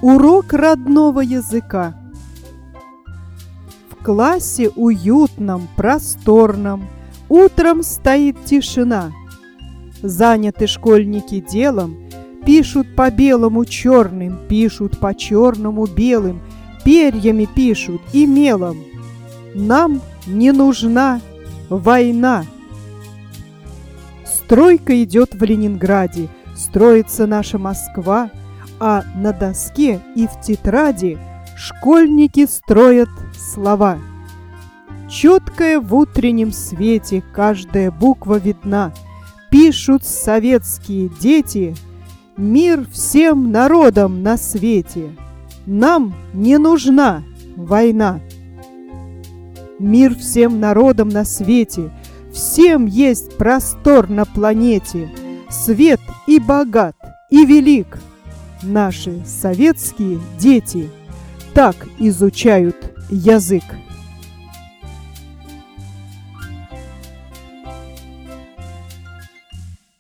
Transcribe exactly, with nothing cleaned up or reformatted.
Урок родного языка. В классе уютном, просторном утром стоит тишина. Заняты школьники делом, пишут по белому черным, пишут по черному белым, перьями пишут и мелом. Нам не нужна война. Стройка идет в Ленинграде, строится наша Москва, а на доске и в тетради школьники строят слова. Четкая в утреннем свете каждая буква видна. Пишут советские дети: мир всем народам на свете. Нам не нужна война. Мир всем народам на свете, всем есть простор на планете. Свет и богат, и велик. Наши советские дети так изучают язык.